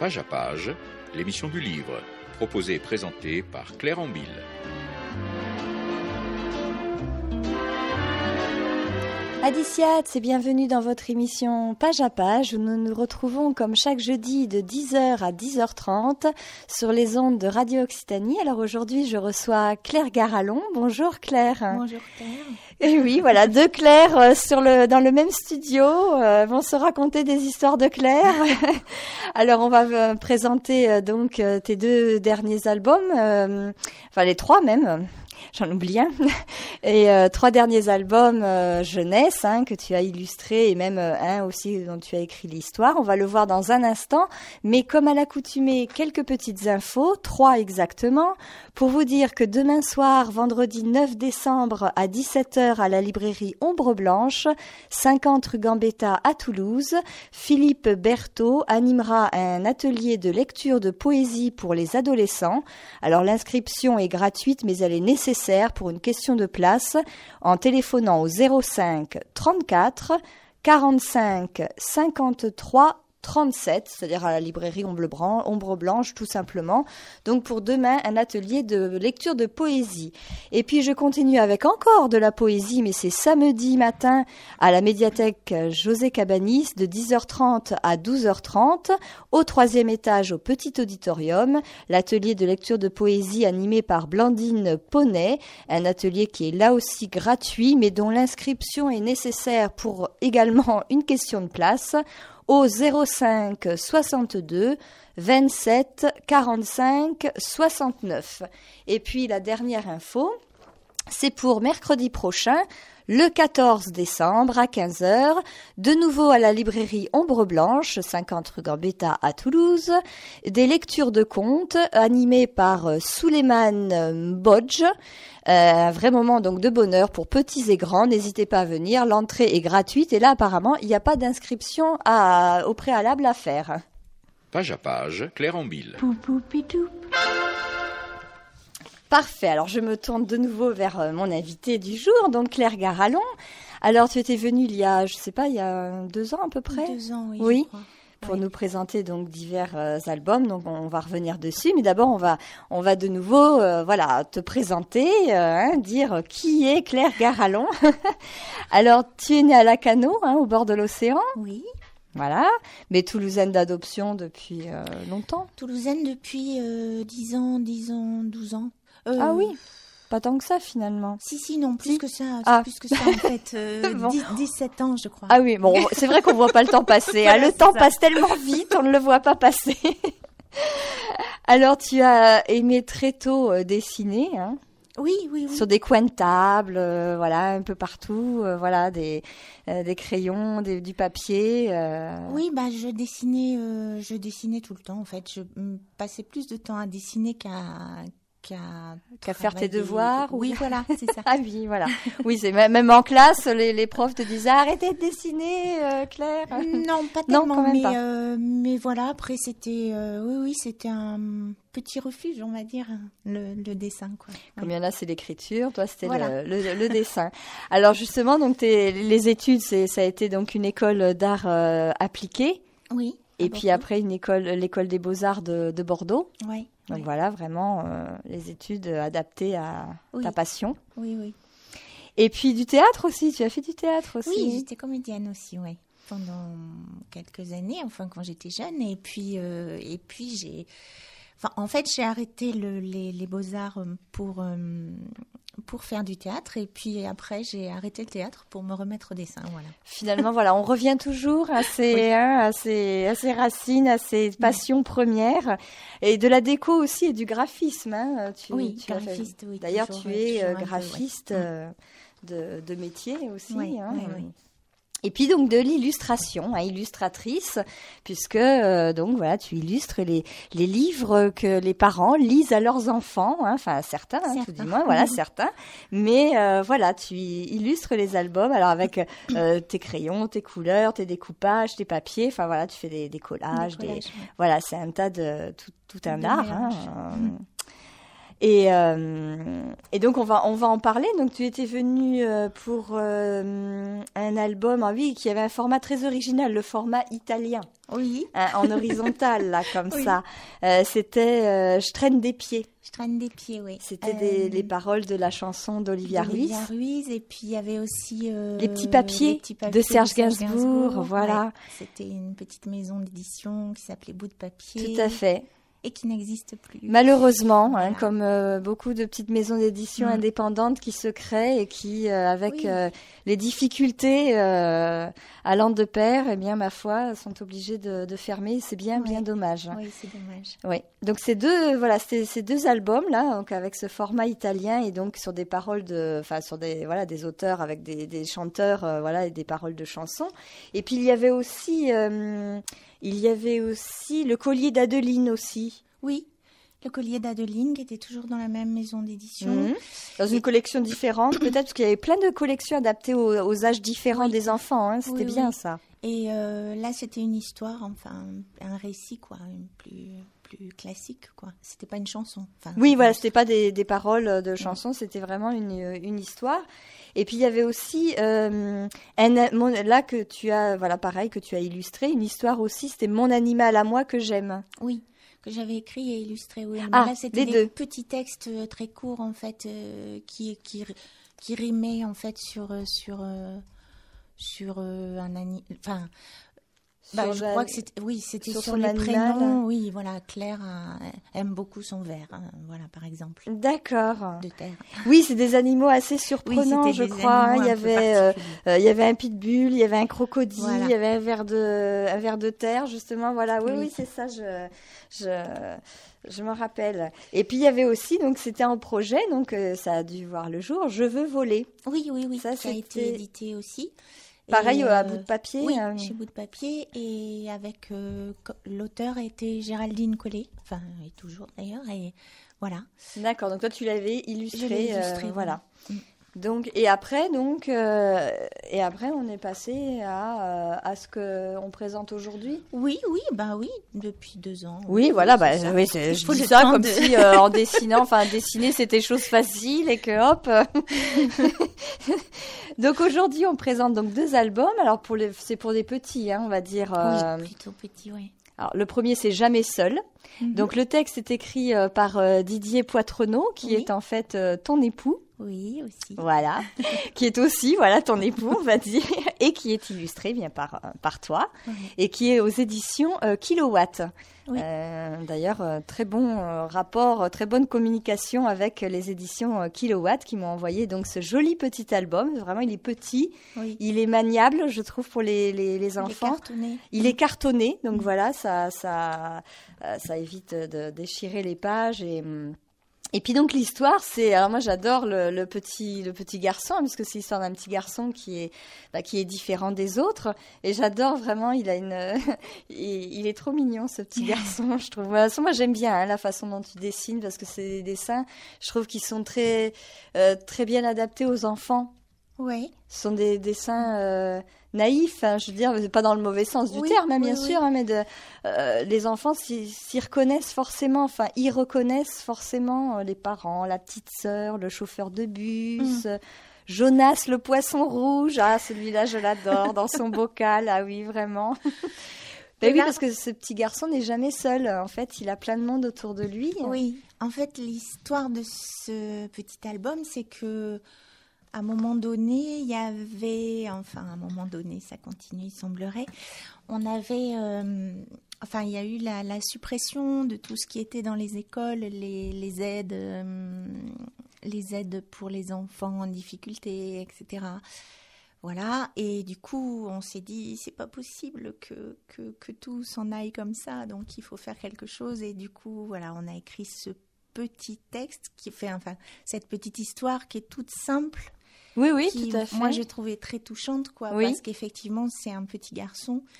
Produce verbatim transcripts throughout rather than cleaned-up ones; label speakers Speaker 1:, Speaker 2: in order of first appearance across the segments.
Speaker 1: Page à page, l'émission du livre, proposée et présentée par Claire Ambil.
Speaker 2: Adiciat, c'est bienvenue dans votre émission Page à page où nous nous retrouvons comme chaque jeudi de dix heures à dix heures trente sur les ondes de Radio Occitanie. Alors aujourd'hui, je reçois Claire Garallon. Bonjour Claire.
Speaker 3: Bonjour Claire.
Speaker 2: Et oui, voilà, deux Claires euh, sur le, dans le même studio euh, vont se raconter des histoires de Claire. Alors on va euh, présenter euh, donc euh, tes deux derniers albums, euh, enfin les trois même. J'en oublie un. Et euh, trois derniers albums euh, jeunesse hein, que tu as illustrés et même euh, un aussi dont tu as écrit l'histoire. On va le voir dans un instant. Mais comme à l'accoutumée, quelques petites infos, trois exactement, pour vous dire que demain soir, vendredi neuf décembre à dix-sept heures à la librairie Ombre Blanche, cinquante rue Gambetta à Toulouse, Philippe Berthaud animera un atelier de lecture de poésie pour les adolescents. Alors l'inscription est gratuite mais elle est nécessaire pour une question de place en téléphonant au zéro cinq trente-quatre quarante-cinq cinquante-trois trente-sept, c'est-à-dire à la librairie Ombre Blanche tout simplement. Donc pour demain, un atelier de lecture de poésie. Et puis je continue avec encore de la poésie, mais c'est samedi matin à la médiathèque José Cabanis de dix heures trente à douze heures trente, au troisième étage au petit auditorium, l'atelier de lecture de poésie animé par Blandine Poney, un atelier qui est là aussi gratuit, mais dont l'inscription est nécessaire pour également une question de place, au zéro cinq soixante-deux vingt-sept quarante-cinq soixante-neuf. Et puis la dernière info, c'est pour mercredi prochain, le quatorze décembre à quinze heures, de nouveau à la librairie Ombre Blanche, cinquante rue Gambetta à Toulouse, des lectures de contes animées par Souleymane Bodj. Euh, un vrai moment donc de bonheur pour petits et grands. N'hésitez pas à venir, l'entrée est gratuite et là apparemment il n'y a pas d'inscription à, au préalable à faire.
Speaker 1: Page à page, Claire Ambil.
Speaker 2: Parfait, alors je me tourne de nouveau vers euh, mon invité du jour, donc Claire Garallon. Alors tu étais venue il y a, je sais pas, il y a deux ans à peu près.
Speaker 3: Deux ans, oui.
Speaker 2: Oui.
Speaker 3: Je crois.
Speaker 2: Pour
Speaker 3: oui.
Speaker 2: nous présenter donc divers euh, albums, donc on va revenir dessus. Mais d'abord on va, on va de nouveau, euh, voilà, te présenter, euh, hein, dire qui est Claire Garallon. Alors tu es née à Lacanau, hein, au bord de l'océan.
Speaker 3: Oui.
Speaker 2: Voilà, mais toulousaine d'adoption depuis euh, longtemps.
Speaker 3: Toulousaine depuis euh, dix ans, dix ans, douze ans. Euh,
Speaker 2: ah oui, pas tant que ça finalement.
Speaker 3: Si, si, non, plus
Speaker 2: si.
Speaker 3: que ça,
Speaker 2: ah.
Speaker 3: plus que ça en fait, euh, bon. dix, dix-sept ans je crois.
Speaker 2: Ah oui, bon, c'est vrai qu'on voit pas le temps passer,
Speaker 3: voilà,
Speaker 2: hein, le temps ça. passe tellement vite, on ne le voit pas passer. Alors tu as aimé très tôt euh, dessiner, hein?
Speaker 3: Oui, oui, oui.
Speaker 2: Sur des coins de table, euh, voilà, un peu partout, euh, voilà, des, euh, des crayons, des, du papier. Euh...
Speaker 3: Oui, bah je dessinais, euh, je dessinais tout le temps en fait. Je m- passais plus de temps à dessiner qu'à qu'à,
Speaker 2: qu'à faire tes devoirs.
Speaker 3: Oui,
Speaker 2: ou...
Speaker 3: voilà, c'est ça.
Speaker 2: Ah oui, voilà. Oui, c'est même, même en classe, les, les profs te disaient arrêtez de dessiner, euh, Claire.
Speaker 3: Non, pas tellement,
Speaker 2: non, quand même
Speaker 3: mais
Speaker 2: pas.
Speaker 3: Euh, mais voilà. Après, c'était, euh, oui, oui, c'était un petit refuge, on va dire, le, le dessin, quoi.
Speaker 2: Comme il y en a, c'est l'écriture, toi, c'était
Speaker 3: voilà.
Speaker 2: le, le, le dessin. Alors justement, donc t'es, les études, c'est, ça a été donc une école d'art euh, appliqué.
Speaker 3: Oui.
Speaker 2: Et puis après une école, l'école des Beaux-Arts de, de Bordeaux.
Speaker 3: Oui.
Speaker 2: Donc
Speaker 3: oui.
Speaker 2: voilà, vraiment euh, les études adaptées à
Speaker 3: oui.
Speaker 2: ta passion.
Speaker 3: Oui, oui.
Speaker 2: Et puis du théâtre aussi, tu as fait du théâtre aussi.
Speaker 3: Oui, j'étais comédienne aussi, oui. Pendant quelques années, enfin quand j'étais jeune. Et puis, euh, et puis j'ai... Enfin, en fait, j'ai arrêté le, les, les Beaux-Arts pour, euh, pour faire du théâtre. Et puis après, j'ai arrêté le théâtre pour me remettre au dessin. Voilà.
Speaker 2: Finalement, voilà, on revient toujours à ses, oui. hein, à ses, à ses racines, à ses passions oui. premières. Et de la déco aussi et du graphisme. Hein. Tu,
Speaker 3: oui,
Speaker 2: tu
Speaker 3: graphiste,
Speaker 2: fait...
Speaker 3: oui.
Speaker 2: D'ailleurs,
Speaker 3: toujours,
Speaker 2: tu es euh,
Speaker 3: peu,
Speaker 2: graphiste
Speaker 3: ouais.
Speaker 2: euh, de, de métier aussi.
Speaker 3: Oui,
Speaker 2: hein.
Speaker 3: oui, oui.
Speaker 2: Et puis donc de l'illustration, hein, illustratrice, puisque euh, donc voilà, tu illustres les les livres que les parents lisent à leurs enfants, hein, enfin certains, hein, tout du moins, voilà certains. Mais euh, voilà, tu illustres les albums, alors avec euh, tes crayons, tes couleurs, tes découpages, tes papiers, enfin voilà, tu fais des, des collages, des, collages, des ouais. voilà, c'est un tas de tout, tout un
Speaker 3: de
Speaker 2: art. Hein, euh, Et, euh, et donc on va on va en parler. Donc tu étais venue euh, pour euh, un album, ah oui, qui avait un format très original, le format italien.
Speaker 3: Oui.
Speaker 2: Hein, en horizontal là, comme
Speaker 3: Oui.
Speaker 2: ça. Euh, c'était euh, Je traîne des pieds.
Speaker 3: Je traîne des pieds, oui.
Speaker 2: C'était
Speaker 3: Euh,
Speaker 2: des, les paroles de la chanson d'Olivia Ruiz.
Speaker 3: Olivia Ruiz, et puis il y avait aussi euh,
Speaker 2: Les petits papiers,
Speaker 3: les petits papiers
Speaker 2: de Serge Gainsbourg, voilà.
Speaker 3: Ouais. C'était une petite maison d'édition qui s'appelait Bout de papier.
Speaker 2: Tout à fait.
Speaker 3: Et qui n'existe plus.
Speaker 2: Malheureusement,
Speaker 3: Voilà.
Speaker 2: hein, comme euh, beaucoup de petites maisons d'édition
Speaker 3: Mm.
Speaker 2: indépendantes qui se créent et qui, euh, avec
Speaker 3: Oui.
Speaker 2: euh, les difficultés euh, allant de pair, eh bien, ma foi, sont obligées de, de fermer. C'est bien,
Speaker 3: Ouais.
Speaker 2: bien dommage.
Speaker 3: Oui, c'est dommage.
Speaker 2: Oui. Donc ces deux, voilà, ces, ces deux albums là, donc avec ce format italien et donc sur des paroles de, enfin sur des, voilà, des auteurs avec des, des chanteurs, euh, voilà, et des paroles de chansons. Et puis il y avait aussi, euh, il y avait aussi le collier d'Adeline aussi.
Speaker 3: Oui, le collier d'Adeline qui était toujours dans la même maison d'édition.
Speaker 2: Mhm. Dans une
Speaker 3: Et-
Speaker 2: collection différente, peut-être parce qu'il y avait plein de collections adaptées aux, aux âges différents
Speaker 3: Oui.
Speaker 2: des enfants. Hein, c'était
Speaker 3: Oui,
Speaker 2: bien
Speaker 3: oui.
Speaker 2: ça.
Speaker 3: Et euh, là, c'était une histoire, enfin, un récit, quoi, une plus, plus classique, quoi. C'était pas une chanson. Enfin,
Speaker 2: Oui, voilà, c'était pas des, des paroles de chansons, c'était vraiment une, une histoire. Et puis il y avait aussi euh, un, mon- là que tu as, voilà, pareil que tu as illustré, une histoire aussi. C'était Mon animal à moi que j'aime.
Speaker 3: Oui, que j'avais écrit et illustré. Oui. Mais
Speaker 2: Ah,
Speaker 3: là, c'était
Speaker 2: les
Speaker 3: des
Speaker 2: deux.
Speaker 3: petits textes euh, très courts, en fait, euh, qui, qui, qui rimaient, en fait, sur, euh, sur, euh, sur euh, un animal. Enfin, bah,
Speaker 2: Sur
Speaker 3: je
Speaker 2: la-
Speaker 3: crois que c'était, oui, c'était
Speaker 2: sur
Speaker 3: sur,
Speaker 2: son
Speaker 3: les
Speaker 2: animal.
Speaker 3: prénoms. Oui, voilà, Claire euh, aime beaucoup son verre, hein, voilà, par exemple,
Speaker 2: D'accord.
Speaker 3: de terre.
Speaker 2: Oui, c'est des animaux assez surprenants,
Speaker 3: c'était
Speaker 2: je
Speaker 3: des
Speaker 2: crois. hein.
Speaker 3: animaux
Speaker 2: Il y
Speaker 3: un peu
Speaker 2: avait, euh,
Speaker 3: particuliers.
Speaker 2: euh, il y avait un pitbull, il y avait un crocodile,
Speaker 3: Voilà.
Speaker 2: il y avait un ver de, un ver de terre, justement. Voilà. Oui, oui,
Speaker 3: Oui.
Speaker 2: c'est ça. Je, je, je me rappelle. Et puis il y avait aussi, donc c'était en projet, donc euh, ça a dû voir le jour. Je veux voler.
Speaker 3: Oui, oui, oui,
Speaker 2: Ça,
Speaker 3: ça, a été
Speaker 2: c'était-
Speaker 3: édité aussi.
Speaker 2: Pareil
Speaker 3: Et,
Speaker 2: euh, à
Speaker 3: euh,
Speaker 2: bout de papier.
Speaker 3: Oui,
Speaker 2: euh,
Speaker 3: chez Bout de papier, et avec euh, co- l'auteur était Géraldine Collet, enfin et toujours d'ailleurs, et voilà.
Speaker 2: D'accord. Donc toi, tu l'avais illustré.
Speaker 3: Je l'ai illustré,
Speaker 2: euh,
Speaker 3: oui.
Speaker 2: voilà.
Speaker 3: Mm.
Speaker 2: Donc et après donc euh, et après on est passé à euh, à ce que on présente aujourd'hui.
Speaker 3: Oui, oui, bah oui, depuis deux ans.
Speaker 2: Oui, voilà, bah,
Speaker 3: c'est ça.
Speaker 2: oui, c'est-
Speaker 3: Il
Speaker 2: je
Speaker 3: faut
Speaker 2: dis
Speaker 3: le
Speaker 2: ça
Speaker 3: temps
Speaker 2: comme
Speaker 3: de-
Speaker 2: si euh, en dessinant, enfin dessiner c'était chose facile et que hop. Donc aujourd'hui on présente donc deux albums. Alors pour les, c'est pour des petits, hein, on va dire. euh,
Speaker 3: Oui, plutôt petit, oui.
Speaker 2: Alors le premier c'est Jamais seul.
Speaker 3: Mhm.
Speaker 2: Donc le texte est écrit euh, par euh, Didier Poitrenaud, qui
Speaker 3: Oui.
Speaker 2: est en fait euh, ton époux.
Speaker 3: Oui, aussi.
Speaker 2: Voilà, qui est aussi voilà ton époux, on va dire, et qui est illustré bien par euh, par toi,
Speaker 3: Oui.
Speaker 2: et qui est aux éditions euh, Kilowatt.
Speaker 3: Oui.
Speaker 2: Euh, D'ailleurs, euh, très bon euh, rapport, euh, très bonne communication avec les éditions euh, Kilowatt qui m'ont envoyé donc ce joli petit album. Vraiment, il est petit,
Speaker 3: Oui.
Speaker 2: il est maniable, je trouve, pour les les, les
Speaker 3: Il est
Speaker 2: enfants.
Speaker 3: cartonné.
Speaker 2: Il est cartonné, donc
Speaker 3: Mm.
Speaker 2: voilà, ça ça euh, ça évite de déchirer les pages et hum, et puis donc l'histoire, c'est, alors moi j'adore le, le petit le petit garçon, parce que c'est l'histoire d'un petit garçon qui est bah, qui est différent des autres, et j'adore vraiment. Il a une, il, il est trop mignon ce petit garçon, je trouve. De toute façon, moi j'aime bien hein, la façon dont tu dessines, parce que c'est des dessins, je trouve qu'ils sont très euh, très bien adaptés aux enfants.
Speaker 3: Oui.
Speaker 2: Ce sont des dessins euh, naïfs, hein, je veux dire, pas dans le mauvais sens du
Speaker 3: Oui,
Speaker 2: terme, hein,
Speaker 3: oui,
Speaker 2: bien
Speaker 3: oui.
Speaker 2: sûr, hein, mais de, euh, les enfants s'y, s'y reconnaissent forcément, enfin, ils reconnaissent forcément euh, les parents, la petite sœur, le chauffeur de bus,
Speaker 3: Mm.
Speaker 2: euh, Jonas, le poisson rouge, ah, celui-là, je l'adore, dans son bocal, ah oui, vraiment. Ben
Speaker 3: Et
Speaker 2: oui,
Speaker 3: là-
Speaker 2: parce que ce petit garçon n'est jamais seul, en fait, il a plein de monde autour de lui.
Speaker 3: Oui, en fait, l'histoire de ce petit album, c'est que à un moment donné, il y avait, enfin, à un moment donné, ça continue, il semblerait, on avait, euh, enfin, il y a eu la, la suppression de tout ce qui était dans les écoles, les, les aides, euh, les aides pour les enfants en difficulté, et cetera. Voilà, et du coup, on s'est dit, c'est pas possible que, que, que tout s'en aille comme ça, donc il faut faire quelque chose. Et du coup, voilà, on a écrit ce petit texte qui fait, enfin, cette petite histoire qui est toute simple.
Speaker 2: Oui, oui,
Speaker 3: qui,
Speaker 2: tout à fait.
Speaker 3: Moi, j'ai trouvé très touchante, quoi,
Speaker 2: Oui.
Speaker 3: parce qu'effectivement, c'est un petit garçon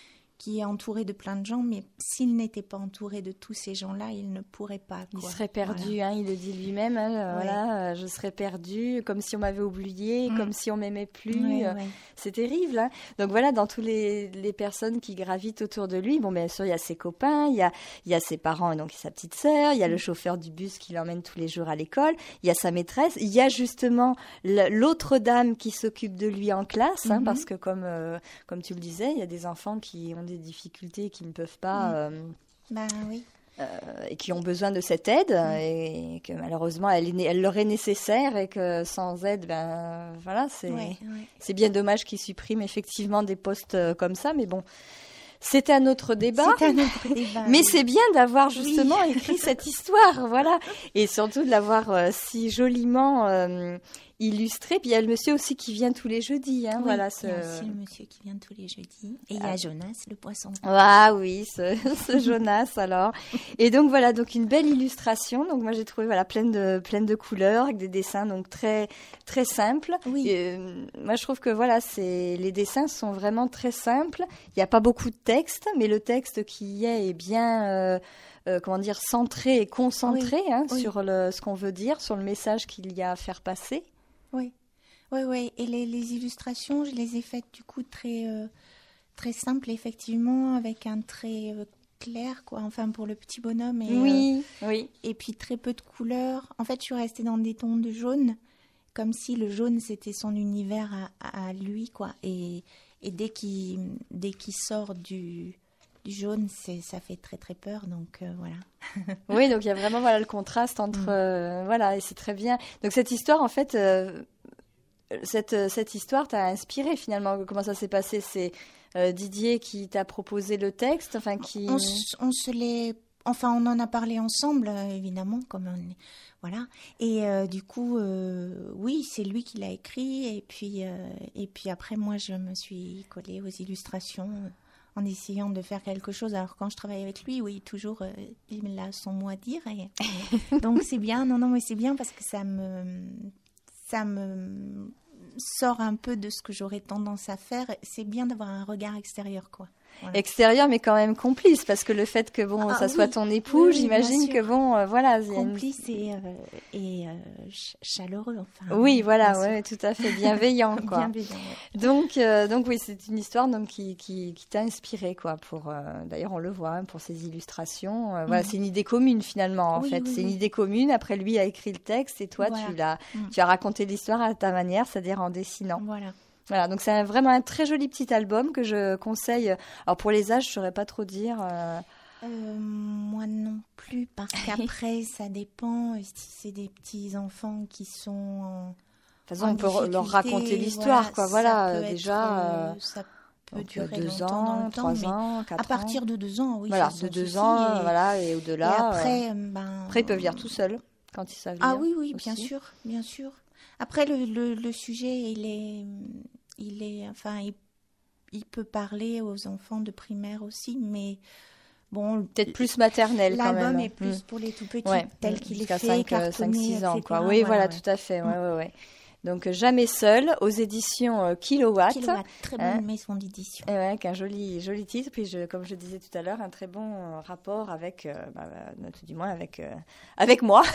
Speaker 3: qui est entouré de plein de gens, mais s'il n'était pas entouré de tous ces gens-là, il ne pourrait pas. Quoi.
Speaker 2: Il serait perdu, voilà. hein, il le dit lui-même, hein, ouais. voilà, euh, je serais perdu, comme si on m'avait oublié, mmh. comme si on m'aimait plus. Ouais, euh, ouais. C'est terrible. Hein. Donc voilà, dans toutes les, les personnes qui gravitent autour de lui, bon, bien sûr, il y a ses copains, il y a, il y a ses parents et donc sa petite sœur, il y a mmh. le chauffeur du bus qui l'emmène tous les jours à l'école, il y a sa maîtresse, il y a justement l'autre dame qui s'occupe de lui en classe, hein, mmh. parce que comme, euh, comme tu le disais, il y a des enfants qui ont des difficultés qui ne peuvent pas
Speaker 3: mmh.
Speaker 2: euh,
Speaker 3: bah oui
Speaker 2: euh, et qui ont besoin de cette aide mmh. et que malheureusement elle, est, elle leur est nécessaire et que sans aide ben voilà c'est
Speaker 3: ouais, ouais.
Speaker 2: c'est bien dommage qu'ils suppriment effectivement des postes comme ça, mais bon, c'est un autre débat,
Speaker 3: c'est un autre débat
Speaker 2: mais
Speaker 3: oui.
Speaker 2: c'est bien d'avoir justement
Speaker 3: oui.
Speaker 2: écrit cette histoire, voilà, et surtout de l'avoir euh, si joliment euh, illustré. Puis il y a le monsieur aussi qui vient tous les jeudis, hein,
Speaker 3: oui,
Speaker 2: voilà.
Speaker 3: Ce... Il y a aussi le monsieur qui vient tous les jeudis, et il y a Jonas le poisson.
Speaker 2: Ah oui, ce, ce Jonas alors. Et donc voilà, donc une belle illustration. Donc moi j'ai trouvé voilà pleine de pleine de couleurs avec des dessins donc très très simples.
Speaker 3: Oui.
Speaker 2: Et, euh, moi je trouve que voilà c'est les dessins sont vraiment très simples. Il n'y a pas beaucoup de texte, mais le texte qui y est est bien euh, euh, comment dire centré et concentré oui. Hein, oui. sur le ce qu'on veut dire, sur le message qu'il y a à faire passer.
Speaker 3: Oui, oui, oui. Et les, les illustrations, je les ai faites du coup très, euh, très simples, effectivement, avec un trait euh, clair, quoi. Enfin, pour le petit bonhomme. Et,
Speaker 2: oui,
Speaker 3: euh,
Speaker 2: oui.
Speaker 3: Et puis très peu de couleurs. En fait, je suis restée dans des tons de jaune, comme si le jaune c'était son univers à, à lui, quoi. Et, et dès qu'il, dès qu'il sort du du jaune, c'est, ça fait très très peur, donc euh, voilà.
Speaker 2: Oui, donc il y a vraiment voilà le contraste entre mm. euh, voilà et c'est très bien. Donc cette histoire en fait, euh, cette cette histoire t'a inspiré finalement. Comment ça s'est passé? C'est euh, Didier qui t'a proposé le texte, enfin qui.
Speaker 3: On, on se l'est, enfin on en a parlé ensemble euh, évidemment, comme on est... voilà. Et euh, du coup, euh, oui, c'est lui qui l'a écrit et puis euh, et puis après moi je me suis collée aux illustrations. En essayant de faire quelque chose. Alors, quand je travaille avec lui, oui, toujours, euh, il a son mot à dire. Et... donc, c'est bien. Non, non, mais c'est bien parce que ça me, ça me sort un peu de ce que j'aurais tendance à faire. C'est bien d'avoir un regard extérieur, quoi. Voilà.
Speaker 2: Extérieur, mais quand même complice, parce que le fait que bon, ah, ça oui. soit ton époux, oui, j'imagine que bon, euh, voilà,
Speaker 3: complice une... et, euh, et euh, ch- chaleureux, enfin.
Speaker 2: Oui, voilà, ouais, tout à fait bienveillant, quoi.
Speaker 3: Bienveillant, ouais.
Speaker 2: Donc, euh, donc oui, c'est une histoire donc qui qui, qui t'a inspiré, quoi. Pour, euh, d'ailleurs, on le voit hein, pour ses illustrations. Euh, mm. Voilà, c'est une idée commune finalement, en
Speaker 3: oui,
Speaker 2: fait.
Speaker 3: Oui,
Speaker 2: c'est
Speaker 3: oui.
Speaker 2: une idée commune. Après, lui a écrit le texte et toi, voilà. tu l'as, mm. tu as raconté l'histoire à ta manière, c'est-à-dire en dessinant.
Speaker 3: Voilà.
Speaker 2: Voilà, donc c'est un, vraiment un très joli petit album que je conseille. Alors pour les âges, je ne saurais pas trop dire. Euh...
Speaker 3: Euh, moi non plus, parce qu'après, ça dépend. Si c'est des petits enfants qui sont en,
Speaker 2: de toute façon,
Speaker 3: en
Speaker 2: on peut leur raconter l'histoire,
Speaker 3: voilà,
Speaker 2: quoi. Voilà,
Speaker 3: ça
Speaker 2: déjà.
Speaker 3: Euh, ça peut durer
Speaker 2: deux
Speaker 3: longtemps
Speaker 2: ans,
Speaker 3: dans le
Speaker 2: trois
Speaker 3: temps,
Speaker 2: ans, quatre ans.
Speaker 3: À partir de deux ans, oui.
Speaker 2: Voilà, de deux
Speaker 3: souci,
Speaker 2: ans,
Speaker 3: et,
Speaker 2: voilà, et au-delà.
Speaker 3: Et après, euh, ben,
Speaker 2: après, ils peuvent lire tout seuls quand ils savent lire.
Speaker 3: Ah oui, oui,
Speaker 2: aussi.
Speaker 3: bien sûr, bien sûr. Après, le, le, le sujet, il est. Il est, enfin, il, il peut parler aux enfants de primaire aussi, mais bon,
Speaker 2: peut-être plus maternel quand même.
Speaker 3: L'album est plus mmh. pour les tout petits, ouais. tel qu'il est fait,
Speaker 2: cinq, cinq, six ans, quoi. Oui, voilà,
Speaker 3: voilà
Speaker 2: tout
Speaker 3: ouais.
Speaker 2: à fait. Ouais, mmh. ouais, ouais. Donc Jamais seul aux éditions euh, Kilowatt.
Speaker 3: Kilowatt, très bonne hein. maison d'édition.
Speaker 2: Et ouais, avec un joli, joli titre. Puis je, comme je disais tout à l'heure, un très bon euh, rapport avec, euh, bah, bah, du moins avec, euh, avec moi.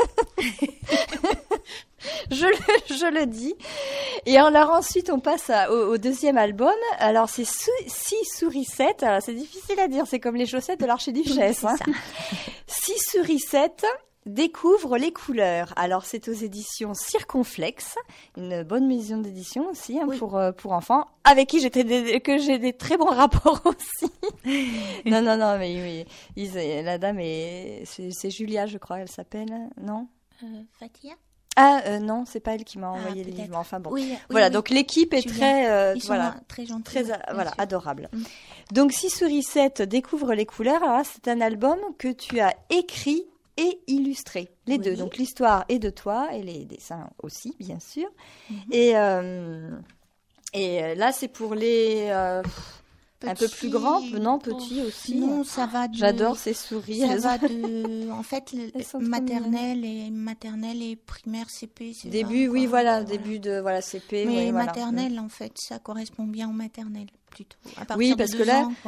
Speaker 2: je, le, je le dis. Et alors ensuite, on passe à, au, au deuxième album. Alors c'est sou, Six sourissettes. Alors c'est difficile à dire. C'est comme les chaussettes de l'archiduchesse. Hein. Six sourissettes. Découvre les couleurs. Alors, c'est aux éditions Circonflexe, une bonne maison d'édition aussi hein, oui. pour euh, pour enfants, avec qui j'étais des, que j'ai des très bons rapports aussi. non, non, non, mais oui, ils, la dame est, c'est, c'est Julia, je crois, elle s'appelle, non
Speaker 3: euh, Fatia.
Speaker 2: Ah euh, non, c'est pas elle qui m'a envoyé
Speaker 3: ah,
Speaker 2: les livres. Enfin bon,
Speaker 3: oui, oui,
Speaker 2: voilà.
Speaker 3: Oui.
Speaker 2: Donc l'équipe est
Speaker 3: Julia.
Speaker 2: très, euh,
Speaker 3: Ils sont
Speaker 2: voilà,
Speaker 3: très gentils,
Speaker 2: très,
Speaker 3: oui,
Speaker 2: voilà,
Speaker 3: sûr.
Speaker 2: adorable.
Speaker 3: Mm.
Speaker 2: Donc Six sourissettes découvre les couleurs. Alors là, c'est un album que tu as écrit et illustré, les
Speaker 3: oui.
Speaker 2: deux. Donc l'histoire est de toi et les dessins aussi, bien sûr. Mm-hmm. Et, euh, et là, c'est pour les euh, un peu plus grands, non, petits oh, aussi.
Speaker 3: Non, ça va de...
Speaker 2: J'adore ces souris.
Speaker 3: Ça va de... En fait, maternelle et, maternelle et primaire C P. C'est
Speaker 2: début,
Speaker 3: vrai,
Speaker 2: oui,
Speaker 3: quoi.
Speaker 2: voilà,
Speaker 3: voilà,
Speaker 2: début de voilà, C P.
Speaker 3: Mais
Speaker 2: oui,
Speaker 3: maternelle,
Speaker 2: voilà.
Speaker 3: en fait, ça correspond bien au maternelle, plutôt. À
Speaker 2: oui, parce
Speaker 3: de
Speaker 2: que là...
Speaker 3: ans, quoi.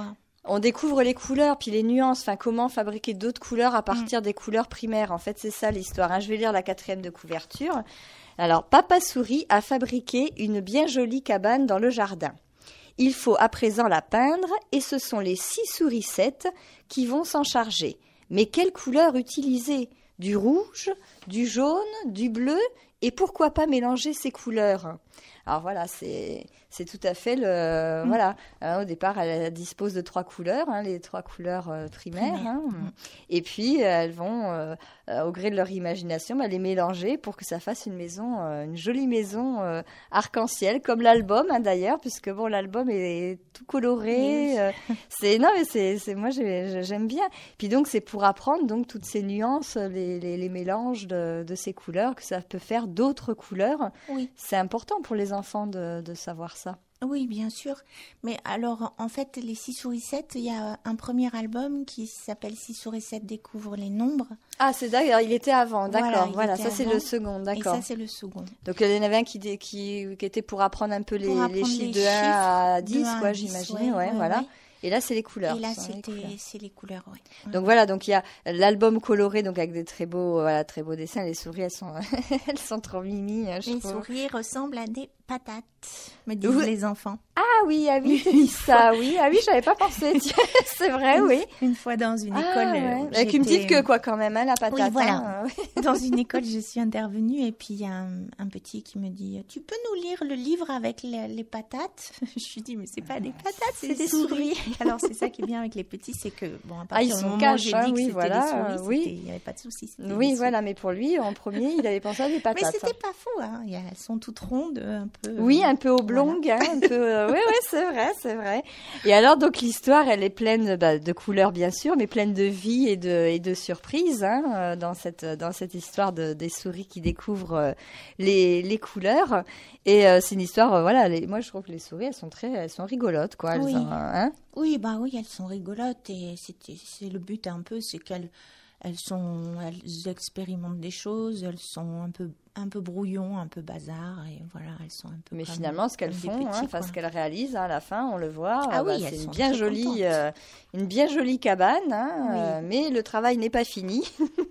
Speaker 2: on découvre les couleurs, puis les nuances, enfin comment fabriquer d'autres couleurs à partir mmh. des couleurs primaires. En fait, c'est ça l'histoire. Hein. Je vais lire la quatrième de couverture. Alors, Papa Souris a fabriqué une bien jolie cabane dans le jardin. Il faut à présent la peindre et ce sont les six sourissettes qui vont s'en charger. Mais quelle couleur utiliser ? Du rouge, du jaune, du bleu et pourquoi pas mélanger ces couleurs ? Alors voilà, c'est, c'est tout à fait le... Mmh. Voilà, hein, au départ, elle dispose de trois couleurs, hein, les trois couleurs euh, primaires. Hein, mmh. Et puis, elles vont, euh, au gré de leur imagination, bah, les mélanger pour que ça fasse une maison, euh, une jolie maison euh, arc-en-ciel, comme l'album hein, d'ailleurs, puisque bon, l'album est tout coloré. Oui. Euh, c'est, non, mais c'est, c'est, moi, j'ai, j'aime bien. Puis donc, c'est pour apprendre donc, toutes ces nuances, les, les, les mélanges de, de ces couleurs, que ça peut faire d'autres couleurs. Oui. C'est important pour les enfants de, de savoir ça.
Speaker 3: Oui, bien sûr. Mais alors, en fait, les six sourissettes, il y a un premier album qui s'appelle Six sourissettes découvrent les nombres.
Speaker 2: Ah, c'est d'accord, il était avant, d'accord. Voilà, voilà ça avant. C'est le second, d'accord.
Speaker 3: Et ça, c'est le second.
Speaker 2: Donc, il y en avait un qui, qui, qui était pour apprendre un peu les, apprendre les chiffres les de un à dix, quoi, j'imagine. Ouais, ouais, ouais, voilà. Ouais. Et là, c'est les couleurs.
Speaker 3: Et là, c'était, les c'est les couleurs, oui.
Speaker 2: Donc voilà, donc il y a l'album coloré, donc avec des très beaux, voilà, très beaux dessins. Les souris, elles sont, elles sont trop mimi. Je
Speaker 3: les
Speaker 2: trouve.
Speaker 3: souris ressemblent à des patates, me disent oui. les enfants.
Speaker 2: Ah oui, ah oui, tu dis ça, oui, ah oui, j'avais pas pensé. C'est vrai, oui.
Speaker 3: Une fois dans une
Speaker 2: ah,
Speaker 3: école,
Speaker 2: ouais. euh, avec une petite queue, quoi, quand même, hein, la patate.
Speaker 3: Oui, voilà.
Speaker 2: Hein.
Speaker 3: Dans une école, je suis intervenue et puis il y a un, un petit qui me dit, tu peux nous lire le livre avec les, les patates ? Je lui dis, mais c'est pas des patates, c'est, c'est des souris. souris. Alors c'est ça qui est bien avec les petits, c'est que bon, à partir
Speaker 2: ah, ils sont cachés, hein, oui, voilà,
Speaker 3: des souris,
Speaker 2: oui.
Speaker 3: il n'y avait pas de soucis.
Speaker 2: Oui, voilà, mais pour lui, en premier, il avait pensé à des patates.
Speaker 3: Mais c'était pas faux, hein. Elles sont toutes rondes, un peu.
Speaker 2: Oui, un peu oblongues, voilà. hein, un peu. Euh, oui, oui, c'est vrai, c'est vrai. Et alors, donc l'histoire, elle est pleine bah, de couleurs, bien sûr, mais pleine de vie et de et de surprises hein, dans cette dans cette histoire de des souris qui découvrent euh, les les couleurs. Et euh, c'est une histoire, euh, voilà. Les, moi, je trouve que les souris, elles sont très, elles sont rigolotes, quoi. Elles
Speaker 3: oui.
Speaker 2: ont, hein
Speaker 3: oui, bah oui, elles sont rigolotes et c'est c'est le but un peu, c'est qu'elles elles sont, elles expérimentent des choses, elles sont un peu un peu brouillon, un peu bazar et voilà, elles sont un peu.
Speaker 2: Mais
Speaker 3: comme,
Speaker 2: finalement, ce qu'elles font,
Speaker 3: petits,
Speaker 2: hein, ce qu'elles réalisent hein, à la fin, on le voit.
Speaker 3: Ah
Speaker 2: bah,
Speaker 3: oui,
Speaker 2: c'est
Speaker 3: elles
Speaker 2: une
Speaker 3: sont
Speaker 2: bien jolie, euh, une bien jolie cabane, hein,
Speaker 3: oui.
Speaker 2: euh, mais le travail n'est pas fini.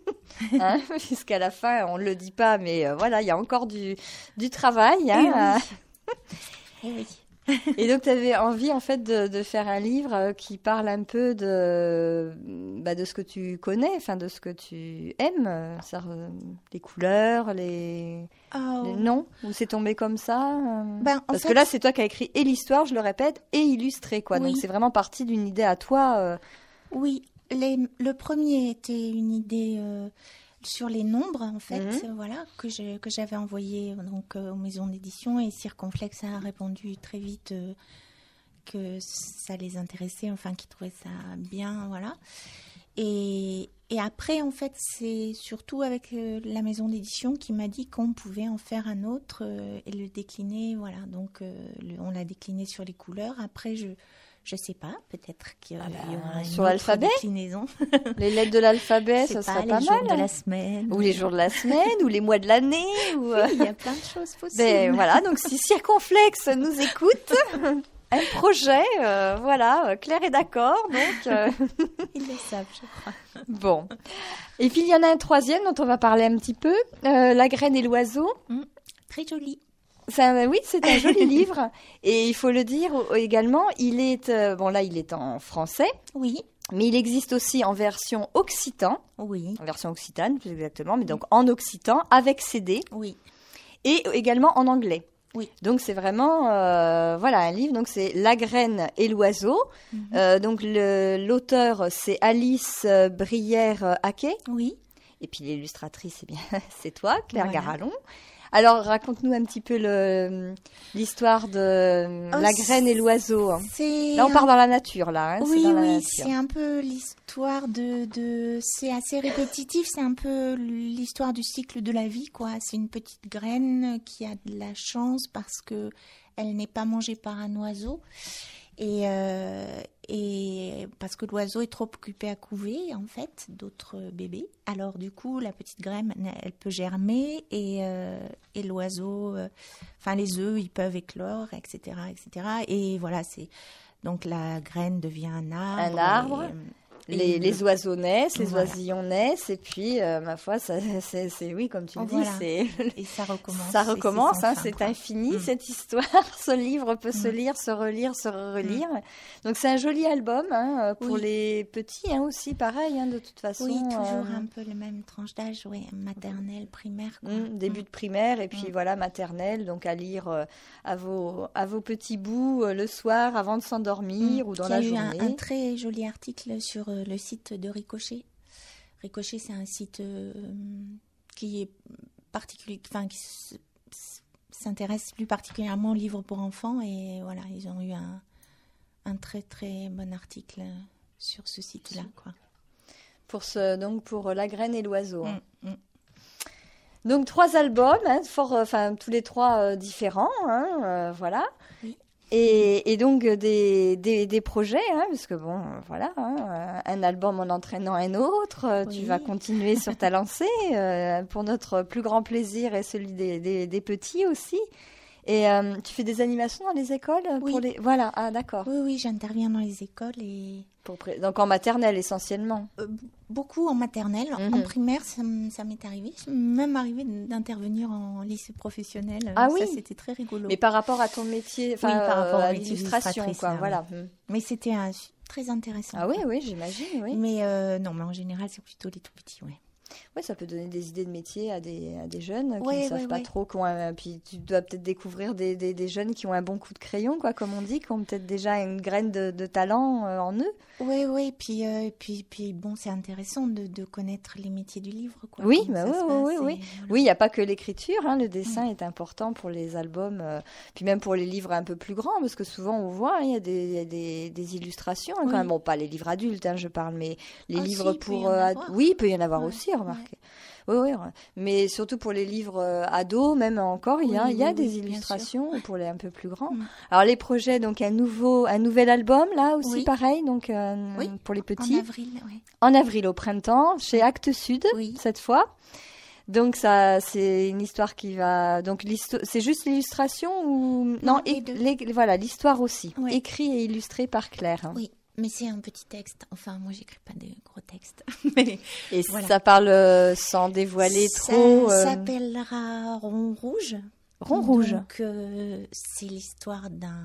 Speaker 2: hein, puisqu'à la fin, on ne le dit pas, mais euh, voilà, il y a encore du, du travail. Hein,
Speaker 3: et oui. Et oui.
Speaker 2: Et donc, tu avais envie, en fait, de, de faire un livre qui parle un peu de, bah, de ce que tu connais, enfin, de ce que tu aimes, ça, les couleurs, les,
Speaker 3: oh.
Speaker 2: les noms, ou c'est tombé comme ça
Speaker 3: ben,
Speaker 2: Parce
Speaker 3: fait...
Speaker 2: que là, c'est toi qui as écrit et l'histoire, je le répète, et illustré, quoi.
Speaker 3: Oui.
Speaker 2: Donc, c'est vraiment parti d'une idée à toi. Euh...
Speaker 3: Oui, les, le premier était une idée... Euh... sur les nombres en fait mmh. voilà que je, que j'avais envoyé donc euh, aux maisons d'édition et Circonflexe a répondu très vite euh, que ça les intéressait, enfin qu'ils trouvaient ça bien, voilà. Et, et après en fait c'est surtout avec euh, la maison d'édition qui m'a dit qu'on pouvait en faire un autre euh, et le décliner, voilà. Donc euh, le, on l'a décliné sur les couleurs. Après je Je sais pas, peut-être qu'il y aura
Speaker 2: ah bah,
Speaker 3: une
Speaker 2: sur
Speaker 3: autre
Speaker 2: l'alphabet
Speaker 3: déclinaison.
Speaker 2: Les lettres de l'alphabet, ça serait pas mal.
Speaker 3: Les jours de la semaine.
Speaker 2: Ou les jours de la semaine, ou les mois de l'année. Ou...
Speaker 3: Oui, il y a plein de choses possibles.
Speaker 2: Ben, voilà, donc si Circonflexe nous écoute, un projet, euh, voilà, Claire est d'accord, donc... Euh...
Speaker 3: Ils le savent, je crois.
Speaker 2: Bon. Et puis il y en a un troisième dont on va parler un petit peu, euh, La graine et l'oiseau.
Speaker 3: Mmh, très joli.
Speaker 2: C'est un, oui, c'est un joli livre. Et il faut le dire également, il est, euh, bon là, il est en français.
Speaker 3: Oui.
Speaker 2: Mais il existe aussi en version occitan.
Speaker 3: Oui.
Speaker 2: En version occitane, plus exactement. Mais donc en occitan, avec C D.
Speaker 3: Oui.
Speaker 2: Et également en anglais.
Speaker 3: Oui.
Speaker 2: Donc c'est vraiment, euh, voilà, un livre. Donc c'est La graine et l'oiseau. Mm-hmm. Euh, donc le, l'auteur, c'est Alice Brière-Haquet.
Speaker 3: Oui.
Speaker 2: Et puis l'illustratrice, eh bien, c'est toi, Claire
Speaker 3: voilà.
Speaker 2: Garalon. Alors, raconte-nous un petit peu le, l'histoire de
Speaker 3: oh,
Speaker 2: la graine et l'oiseau.
Speaker 3: C'est
Speaker 2: là, on part dans la nature, là. Hein,
Speaker 3: oui,
Speaker 2: c'est dans
Speaker 3: oui,
Speaker 2: la nature.
Speaker 3: C'est un peu l'histoire de, de... C'est assez répétitif, c'est un peu l'histoire du cycle de la vie, quoi. C'est une petite graine qui a de la chance parce que elle n'est pas mangée par un oiseau. Et, euh, et parce que l'oiseau est trop occupé à couver, en fait, d'autres bébés. Alors, du coup, la petite graine, elle peut germer et, euh, et l'oiseau, euh, enfin, les œufs, ils peuvent éclore, et cetera, et cetera. Et voilà, c'est, Donc la graine devient un arbre.
Speaker 2: Un arbre.
Speaker 3: Et,
Speaker 2: les,
Speaker 3: et
Speaker 2: les
Speaker 3: le...
Speaker 2: oiseaux naissent, les
Speaker 3: voilà.
Speaker 2: oisillons naissent, et puis, euh, ma foi, ça, c'est, c'est, oui, comme tu le
Speaker 3: voilà.
Speaker 2: dis, c'est...
Speaker 3: Et ça recommence.
Speaker 2: Ça recommence,
Speaker 3: c'est,
Speaker 2: hein,
Speaker 3: fin,
Speaker 2: c'est
Speaker 3: quoi.
Speaker 2: infini,
Speaker 3: Mm.
Speaker 2: cette histoire. Ce livre peut mm. se lire, se relire, se relire. Mm. Donc, c'est un joli album, hein, pour
Speaker 3: oui.
Speaker 2: les petits, hein, aussi, pareil, hein, de toute façon.
Speaker 3: Oui, toujours
Speaker 2: euh...
Speaker 3: un peu le même tranche d'âge, oui, maternelle, primaire. Quoi.
Speaker 2: Mm, début mm. de primaire, et puis
Speaker 3: mm.
Speaker 2: voilà, maternelle, donc à lire euh, à, vos, à vos petits bouts euh, le soir avant de s'endormir mm. ou dans
Speaker 3: Il
Speaker 2: la
Speaker 3: y a
Speaker 2: journée.
Speaker 3: Il y a eu un, un très joli article sur euh, le site de Ricochet. Ricochet, c'est un site euh, qui est particulier, enfin qui s- s- s'intéresse plus particulièrement aux livres pour enfants, et voilà, ils ont eu un, un très très bon article sur ce site-là, quoi.
Speaker 2: Pour ce, donc pour La Graine et l'Oiseau.
Speaker 3: Mm,
Speaker 2: hein.
Speaker 3: mm.
Speaker 2: Donc trois albums, hein, fort, enfin tous les trois euh, différents, hein, euh, voilà.
Speaker 3: Oui.
Speaker 2: Et, et donc des, des, des projets, hein, parce que bon, euh, voilà, hein, un album en entraînant un autre, euh,
Speaker 3: Oui.
Speaker 2: tu vas continuer sur ta lancée euh, pour notre plus grand plaisir et celui des, des, des petits aussi. Et euh, tu fais des animations dans les écoles pour
Speaker 3: Oui.
Speaker 2: les... Voilà, ah d'accord.
Speaker 3: Oui, oui, j'interviens dans les écoles et
Speaker 2: Pour pré- Donc en maternelle essentiellement.
Speaker 3: euh, beaucoup en maternelle.
Speaker 2: Mhm.
Speaker 3: En primaire, ça, m- ça m'est arrivé. C'est même arrivé d'intervenir en lycée professionnel.
Speaker 2: Ah
Speaker 3: ça,
Speaker 2: oui.
Speaker 3: c'était très rigolo.
Speaker 2: Mais par rapport à ton métier, enfin
Speaker 3: Oui, par rapport
Speaker 2: euh,
Speaker 3: au
Speaker 2: à
Speaker 3: métier
Speaker 2: l'illustration,
Speaker 3: d'illustratrice,
Speaker 2: quoi,
Speaker 3: là,
Speaker 2: voilà.
Speaker 3: oui.
Speaker 2: Mm.
Speaker 3: Mais c'était un- très intéressant.
Speaker 2: Ah oui,
Speaker 3: quoi.
Speaker 2: oui, j'imagine, oui.
Speaker 3: Mais euh, non, mais en général, c'est plutôt les tout petits, ouais.
Speaker 2: Oui, ça peut donner des idées de métier à des, à des jeunes qui
Speaker 3: Ouais,
Speaker 2: ne savent
Speaker 3: ouais,
Speaker 2: pas
Speaker 3: ouais.
Speaker 2: trop. Qui ont un- puis tu dois peut-être découvrir des, des, des jeunes qui ont un bon coup de crayon, quoi, comme on dit, qui ont peut-être déjà une graine de, de talent euh, en eux.
Speaker 3: Oui, oui, puis, euh, puis, puis bon, c'est intéressant de, de connaître les métiers du livre, quoi.
Speaker 2: Oui,
Speaker 3: comment
Speaker 2: bah
Speaker 3: ça
Speaker 2: oui,
Speaker 3: se
Speaker 2: oui,
Speaker 3: passe,
Speaker 2: oui,
Speaker 3: et
Speaker 2: oui.
Speaker 3: voilà.
Speaker 2: Oui, il n'y a pas que l'écriture, hein, le dessin est important pour les albums, euh, puis même pour les livres un peu plus grands, parce que souvent on voit, hein, il y a des, il y a des, des illustrations, hein, quand
Speaker 3: Oui.
Speaker 2: même. Bon, pas les livres adultes, hein, je parle, mais les
Speaker 3: Ah,
Speaker 2: livres
Speaker 3: si, il peut
Speaker 2: pour...
Speaker 3: y en
Speaker 2: euh, ad-
Speaker 3: avoir.
Speaker 2: Oui, il peut y en avoir
Speaker 3: Ouais,
Speaker 2: aussi, remarquez. Oui, oui, ouais. Mais surtout pour les livres euh, ados, même encore, il y a,
Speaker 3: Oui,
Speaker 2: il y a
Speaker 3: oui,
Speaker 2: des
Speaker 3: oui, bien
Speaker 2: illustrations pour les un peu plus grands.
Speaker 3: Mm.
Speaker 2: Alors les projets, donc un nouveau, un nouvel album là aussi,
Speaker 3: Oui.
Speaker 2: pareil, donc euh,
Speaker 3: Oui,
Speaker 2: pour les
Speaker 3: En
Speaker 2: petits,
Speaker 3: avril, oui.
Speaker 2: en avril au printemps, chez Actes Sud
Speaker 3: Oui.
Speaker 2: cette fois. Donc ça, c'est une histoire qui va. Donc l'histo- c'est juste l'illustration ou
Speaker 3: Non, les
Speaker 2: é-
Speaker 3: deux.
Speaker 2: les- voilà l'histoire aussi,
Speaker 3: Ouais.
Speaker 2: écrit et illustré par Claire.
Speaker 3: Oui, mais c'est un petit texte. Enfin, moi, j'écris pas de gros textes. mais
Speaker 2: Et
Speaker 3: Voilà.
Speaker 2: ça parle euh, sans dévoiler
Speaker 3: ça
Speaker 2: trop. euh,
Speaker 3: s'appellera Rond Rouge.
Speaker 2: Rond Rouge.
Speaker 3: Donc, euh, c'est l'histoire d'un...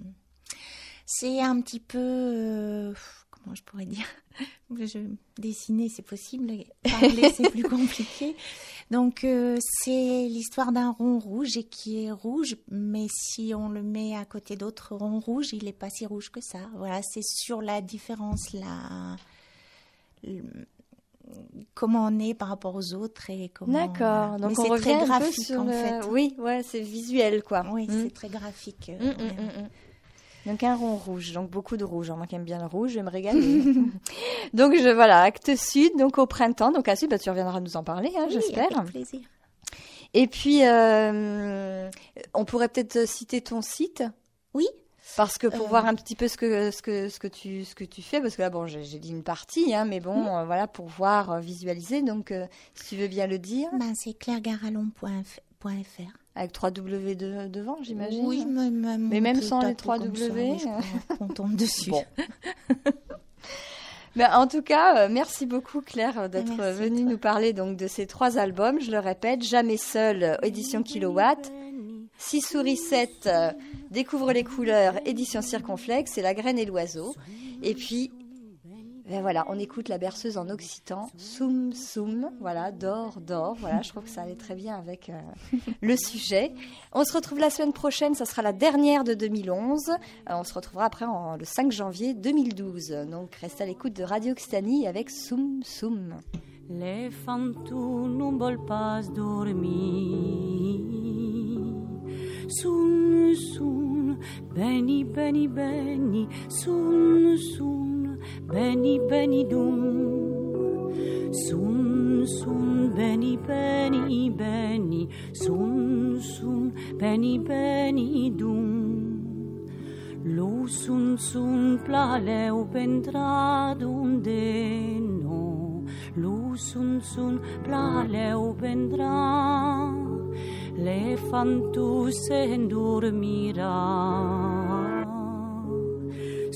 Speaker 3: C'est un petit peu... euh, Comment je pourrais dire je... Dessiner, c'est possible. Parler, c'est plus compliqué. Donc, euh, c'est l'histoire d'un rond rouge et qui est rouge, mais si on le met à côté d'autres ronds rouges, il n'est pas si rouge que ça. Voilà, c'est sur la différence, la... le- comment on est par rapport aux autres et comment...
Speaker 2: D'accord.
Speaker 3: voilà.
Speaker 2: Donc
Speaker 3: Mais
Speaker 2: on
Speaker 3: c'est
Speaker 2: revient
Speaker 3: très
Speaker 2: un peu
Speaker 3: graphique,
Speaker 2: sur
Speaker 3: en
Speaker 2: le.
Speaker 3: fait.
Speaker 2: Oui, ouais, c'est visuel quoi.
Speaker 3: Oui,
Speaker 2: Mm.
Speaker 3: c'est très graphique. euh,
Speaker 2: Mm, mm,
Speaker 3: ouais.
Speaker 2: mm, mm. Donc un rond rouge, donc beaucoup de rouge. Moi qui aime bien le rouge, je vais me régaler. Donc je voilà, Actes Sud, donc au printemps, donc à Sud, bah, tu reviendras nous en parler, hein,
Speaker 3: Oui,
Speaker 2: j'espère.
Speaker 3: avec plaisir.
Speaker 2: Et puis euh, on pourrait peut-être citer ton site.
Speaker 3: Oui.
Speaker 2: Parce que pour
Speaker 3: Euh,
Speaker 2: voir un petit peu ce que ce que ce que tu ce que tu fais, parce que là bon j'ai j'ai dit une partie, hein, mais bon
Speaker 3: Mm.
Speaker 2: euh, voilà pour voir euh, visualiser. Donc euh, si tu veux bien le dire,
Speaker 3: Ben, c'est clairegaralon point f r.
Speaker 2: avec trois W de- devant, j'imagine.
Speaker 3: Oui, mais même,
Speaker 2: Mais
Speaker 3: on
Speaker 2: même
Speaker 3: peut
Speaker 2: sans les
Speaker 3: taper
Speaker 2: trois
Speaker 3: comme ça,
Speaker 2: W,
Speaker 3: oui, je crois qu'on tombe dessus.
Speaker 2: Bon. Ben, en tout cas, euh, merci beaucoup Claire d'être
Speaker 3: Merci à
Speaker 2: venue
Speaker 3: toi.
Speaker 2: nous parler donc de ces trois albums. Je le répète, Jamais seul, euh, édition Kilowatt. Six souris sept, euh, Découvre les couleurs, édition Circonflexe, et La Graine et l'Oiseau. Et puis, ben voilà, on écoute la berceuse en occitan, Soum Soum, voilà, d'or, d'or, voilà, je trouve que ça allait très bien avec euh, le sujet. On se retrouve la semaine prochaine, ça sera la dernière de deux mille onze, Euh, on se retrouvera après en, le cinq janvier deux mille douze, donc restez à l'écoute de Radio Occitanie avec Soum Soum.
Speaker 4: L'elefantul non vol pas dormir. Sun, sun, beni, beni, beni, sun, sun, beni, beni, dum. Sun, sun, beni, beni, beni, sun, sun, beni, beni, dum. Lo sun, sun, plaleu pentra donde no. Lo sun, sun, plaleu pendrà. L'elefantus se endormirà.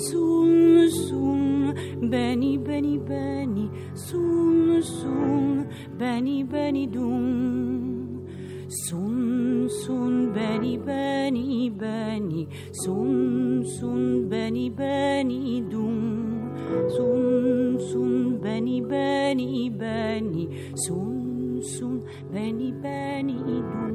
Speaker 4: Beni, beni, beni, sun, sun, beni, beni, dum. Sun, sun, beni, beni, beni, sun, sun, beni, beni, dum. Sun, sun, beni, beni, beni, sun, sun, beni, beni, dum.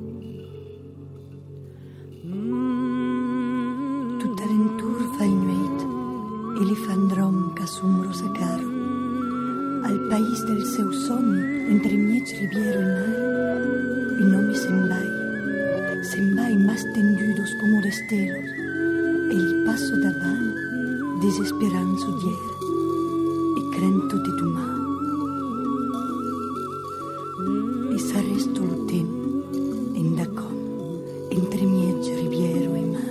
Speaker 4: Mm.
Speaker 5: Tutta aventur fa inuit, elefandrom ca sumbro sacaro. Al país del seu somni, entre miech riviero y mar, y no me sembai, sembai más tendidos como destellos, el paso davant, desesperanzo dier, e crento de tu mão. E s'arresto lo tem, endacom, entre miech riviero e mar.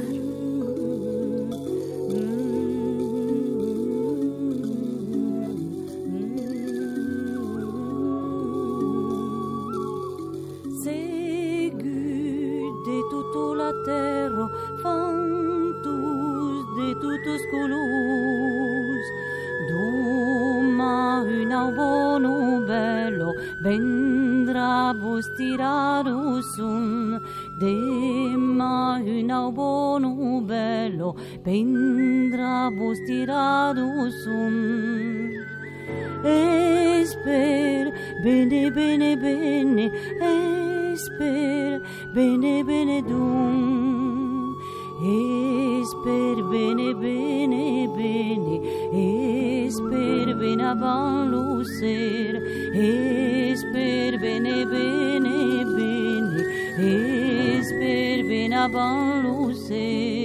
Speaker 4: Vendrà vos tirado sun, demma una buono bello, vendrà vos tirado sun. Esper, bene, bene, bene, esper, bene, bene, dum. Esper, bene, bene, bene, esper, bene, avan lo ser, esper, bene, bene, bene, esper, bene, avan lo ser.